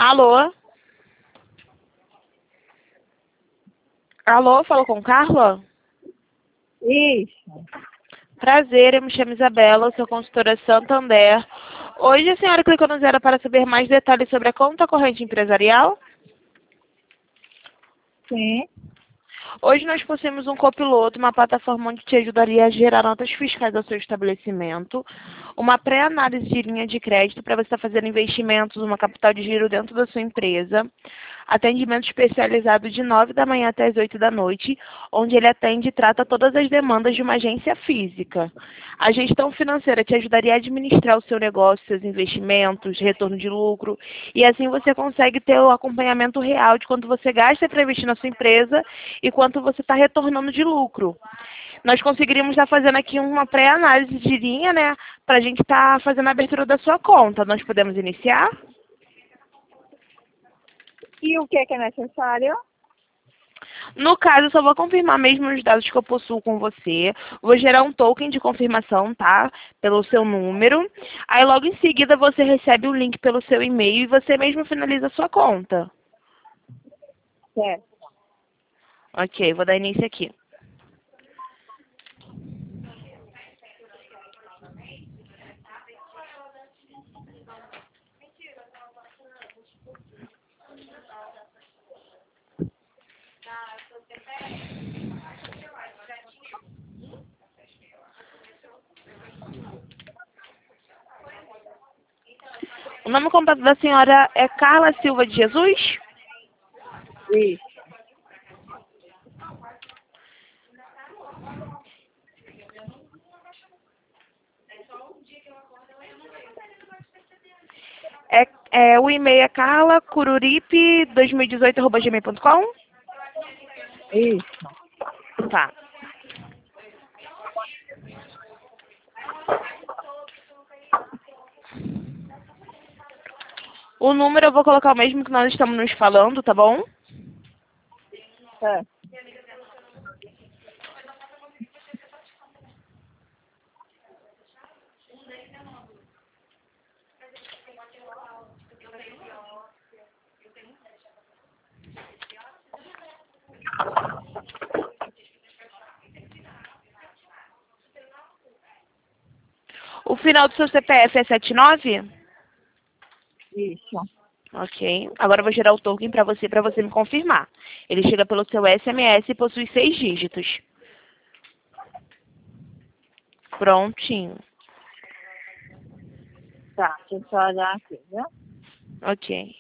Alô? Alô, falo com Carla? Isso. Prazer, eu me chamo Isabela, sou consultora Santander. Hoje a senhora clicou no 0 para saber mais detalhes sobre a conta corrente empresarial? Sim. Hoje nós possuímos um copiloto, uma plataforma onde te ajudaria a gerar notas fiscais ao seu estabelecimento, uma pré-análise de linha de crédito para você estar fazendo investimentos, uma capital de giro dentro da sua empresa, atendimento especializado de 9 da manhã até as 8 da noite, onde ele atende e trata todas as demandas de uma agência física. A gestão financeira te ajudaria a administrar o seu negócio, seus investimentos, retorno de lucro, e assim você consegue ter o acompanhamento real de quanto você gasta para investir na sua empresa e quanto você está retornando de lucro. Nós conseguiríamos estar fazendo aqui uma pré-análise de linha, né, para a gente estar fazendo a abertura da sua conta. Nós podemos iniciar? E o que é necessário? No caso, eu só vou confirmar mesmo os dados que eu possuo com você. Vou gerar um token de confirmação, tá? Pelo seu número. Aí logo em seguida você recebe o link pelo seu e-mail e você mesmo finaliza a sua conta. Certo. Ok, vou dar início aqui. O nome completo da senhora é Carla Silva de Jesus? Isso. O e-mail é carlacururipe2018@gmail.com? Isso. Tá. O número eu vou colocar o mesmo que nós estamos nos falando, tá bom? Certo. O final do seu CPF é 79? Isso. Ok. Agora eu vou gerar o token para você me confirmar. Ele chega pelo seu SMS e possui 6 dígitos. Prontinho. Tá, deixa eu só olhar aqui, viu? Ok.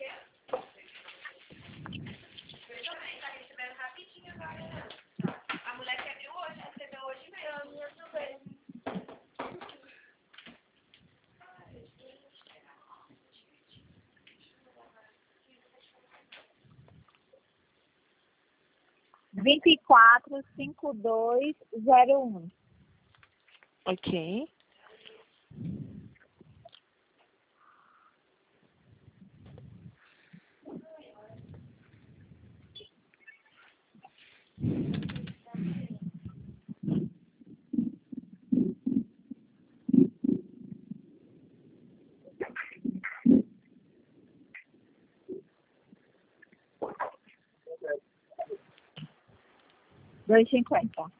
Vinte e quatro 5201. Ok. R$2,50.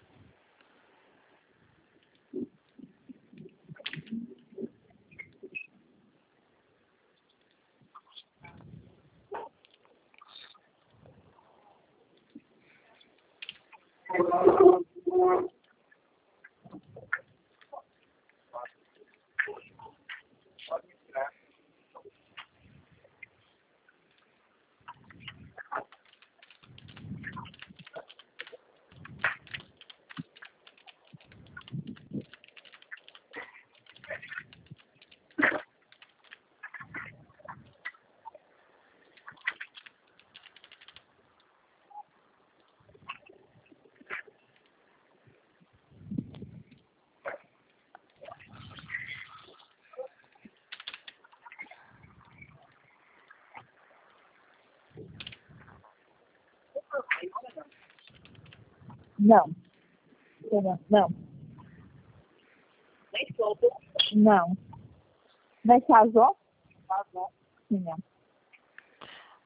Não. Não. Não. Mas casou? Casou. Sim, não.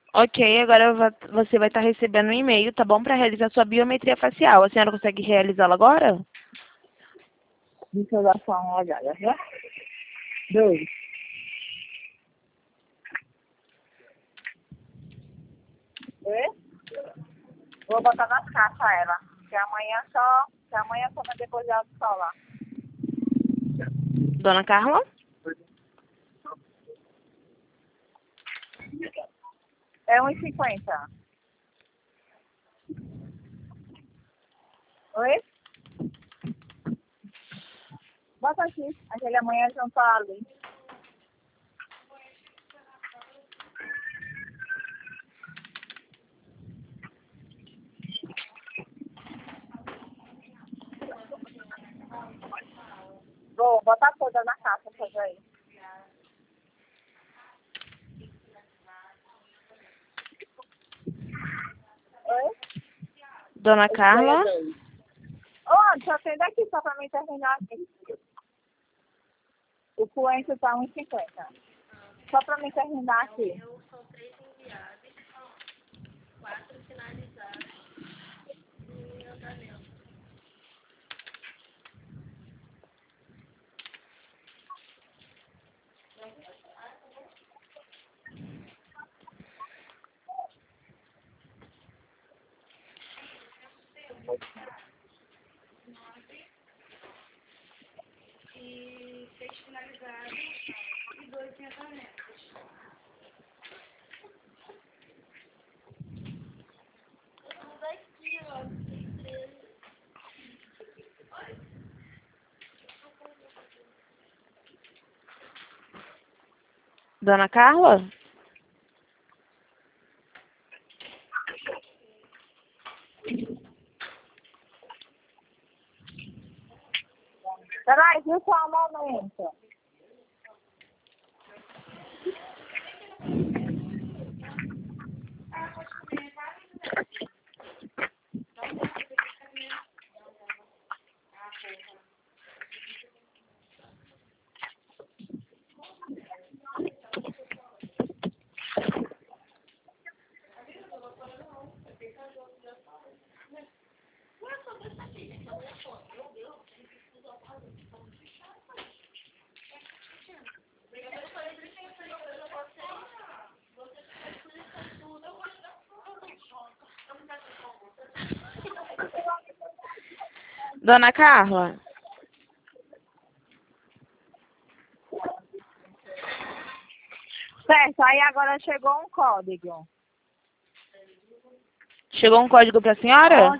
Ok, agora você vai estar recebendo um e-mail, tá bom? Para realizar sua biometria facial. A senhora consegue realizá-la agora? Deixa eu dar só uma olhada, viu? 2. Vou botar nas caixas ela. Que amanhã só vai depois de sol lá. Dona Carla? É 1,50. Oi? Bota aqui. Aquele amanhã junto ali. Vou botar toda na caixa, fazer aí. Oi? Dona Carla? Ô, só tem daqui só pra mim terminar aqui. O fluente tá 1,50. Só pra mim terminar aqui. Dona Carla? Peraí, viu só um momento. Dona Carla? Certo, aí agora chegou um código. Chegou um código para a senhora?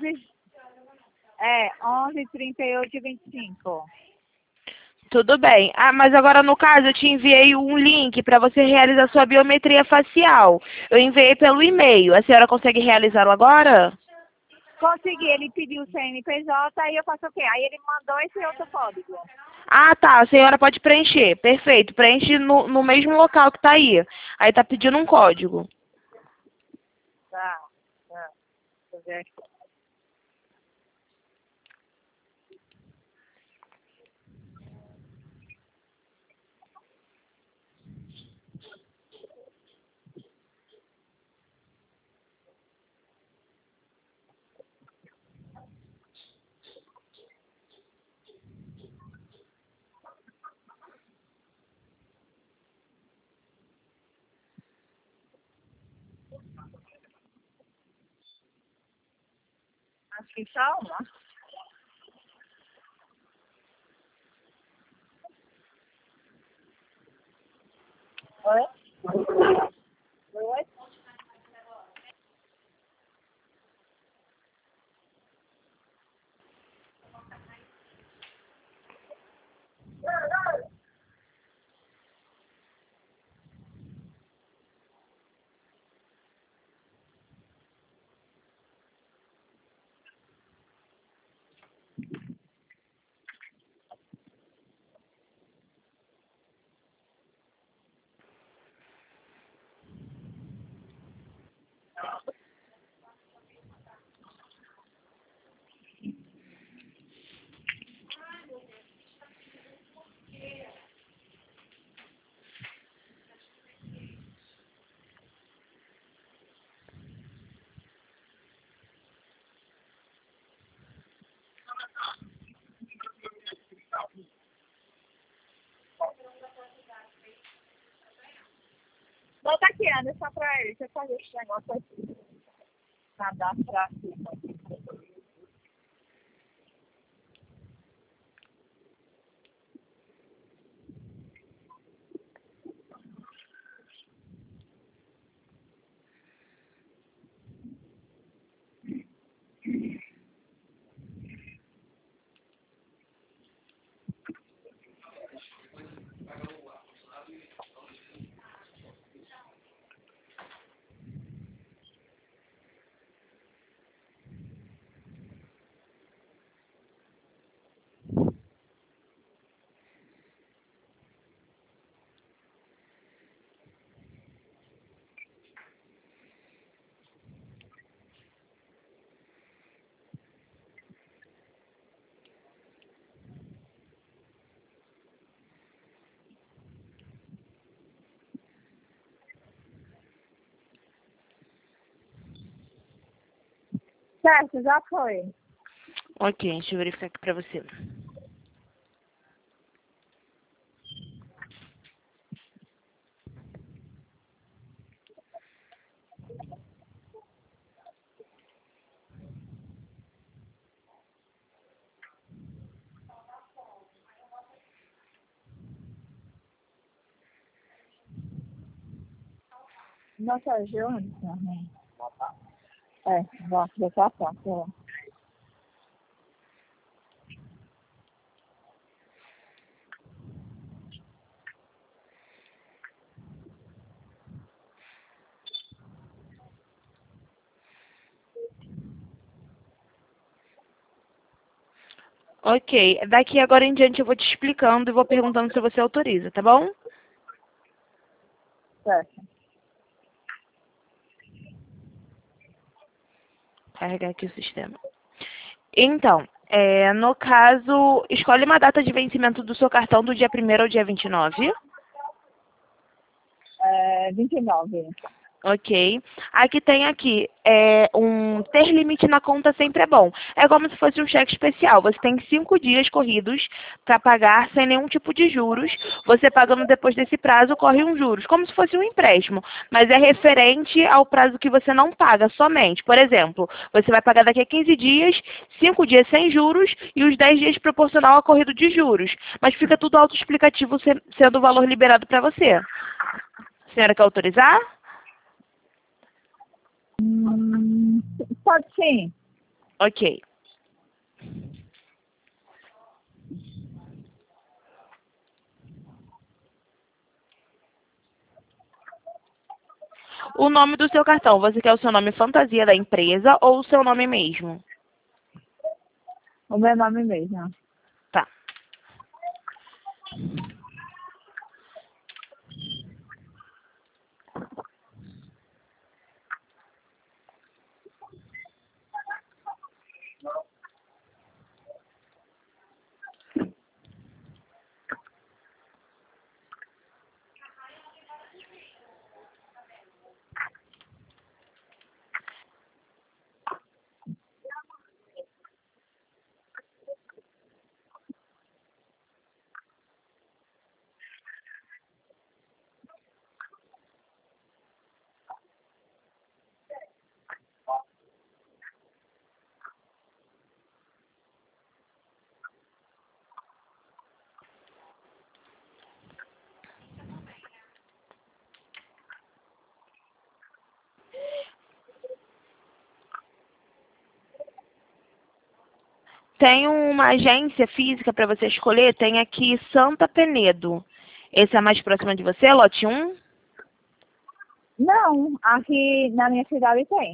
11 38 25. Tudo bem. Ah, mas agora no caso eu te enviei um link para você realizar sua biometria facial. Eu enviei pelo e-mail. A senhora consegue realizá-lo agora? Consegui, ele pediu o CNPJ, aí eu faço o quê? Aí ele mandou esse outro código. Ah, tá. A senhora pode preencher. Perfeito. Preenche no mesmo local que tá aí. Aí tá pedindo um código. Tá, tá. Deixa eu ver aqui. Acho que só uma. Oi? Oi? Bota aqui, Ana, só pra ele. Deixa eu fazer esse negócio aqui. Cadastrar aqui. Certo, já foi. Ok, deixa eu verificar aqui pra você. Nossa, Joana. É, vou deixar a foto. Ok, daqui agora em diante eu vou te explicando e vou perguntando se você autoriza, tá bom? Certo. Carregar aqui o sistema. Então, no caso, escolhe uma data de vencimento do seu cartão do dia 1º ao dia 29. 29. Ok. Aqui tem um ter limite na conta sempre é bom. É como se fosse um cheque especial. Você tem 5 dias corridos para pagar sem nenhum tipo de juros. Você pagando depois desse prazo, corre um juros, como se fosse um empréstimo. Mas é referente ao prazo que você não paga somente. Por exemplo, você vai pagar daqui a 15 dias, 5 dias sem juros e os 10 dias proporcional ao corrido de juros. Mas fica tudo autoexplicativo sendo o valor liberado para você. A senhora quer autorizar? Pode sim. Ok. O nome do seu cartão, você quer o seu nome fantasia da empresa ou o seu nome mesmo? O meu nome mesmo. Tá. Tem uma agência física para você escolher, tem aqui Santa Penedo. Esse é mais próximo de você, lote 1? Não, aqui na minha cidade tem.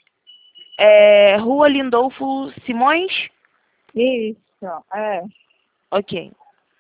Rua Lindolfo Simões? Isso, é. Ok.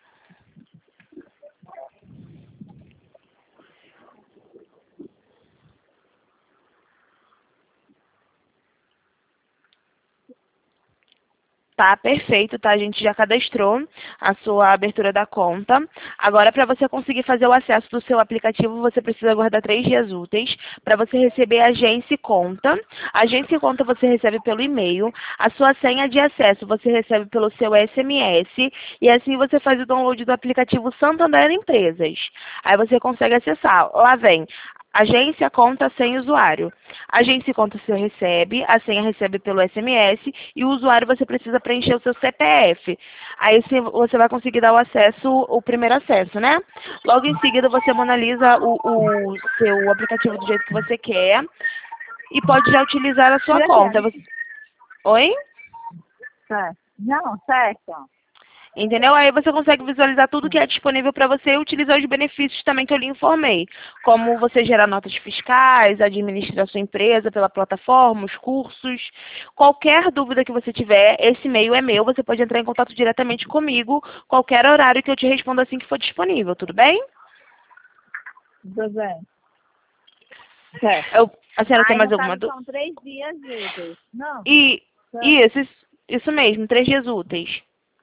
Tá, perfeito, tá? A gente já cadastrou a sua abertura da conta. Agora, para você conseguir fazer o acesso do seu aplicativo, você precisa aguardar 3 dias úteis para você receber a Agência e Conta. A Agência e Conta você recebe pelo e-mail. A sua senha de acesso você recebe pelo seu SMS. E assim você faz o download do aplicativo Santander Empresas. Aí você consegue acessar. Lá vem Agência, conta, senha, usuário. Agência e conta você recebe, a senha recebe pelo SMS e o usuário você precisa preencher o seu CPF. Aí você vai conseguir dar o acesso, o primeiro acesso, né? Logo em seguida você analisa o seu aplicativo do jeito que você quer e pode já utilizar a sua conta. Oi? Certo. Não, certo. Entendeu? Aí você consegue visualizar tudo que é disponível para você e utilizar os benefícios também que eu lhe informei. Como você gerar notas fiscais, administrar sua empresa pela plataforma, os cursos. Qualquer dúvida que você tiver, esse e-mail é meu. Você pode entrar em contato diretamente comigo, qualquer horário que eu te responda assim que for disponível. Tudo bem? Tudo bem. Certo. A senhora tem Aí, mais no alguma caso, dúvida? são 3 dias úteis. Não. Isso mesmo, 3 dias úteis.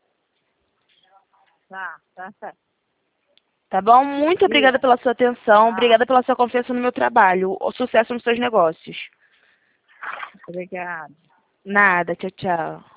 Tá certo. Tá bom? Muito obrigada pela sua atenção, obrigada pela sua confiança no meu trabalho. Sucesso nos seus negócios. Obrigada. Nada, tchau, tchau.